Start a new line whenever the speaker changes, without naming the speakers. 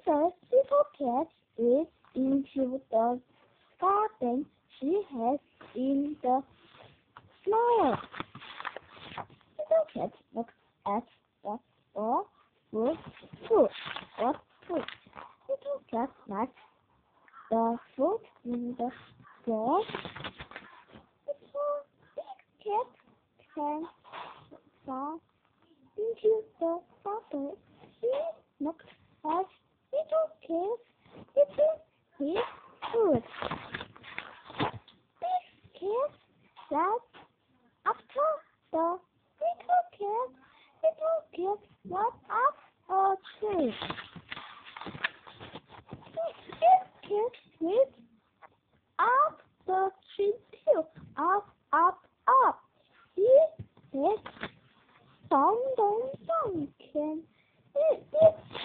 The little cat is into the garden. She has in the smile. Little cat looks at the door with food. What food? Little cat likes the food in the door. Little cat can fall into the water. She looks at little cat eating his food. Big cat says after the little cat was up a tree.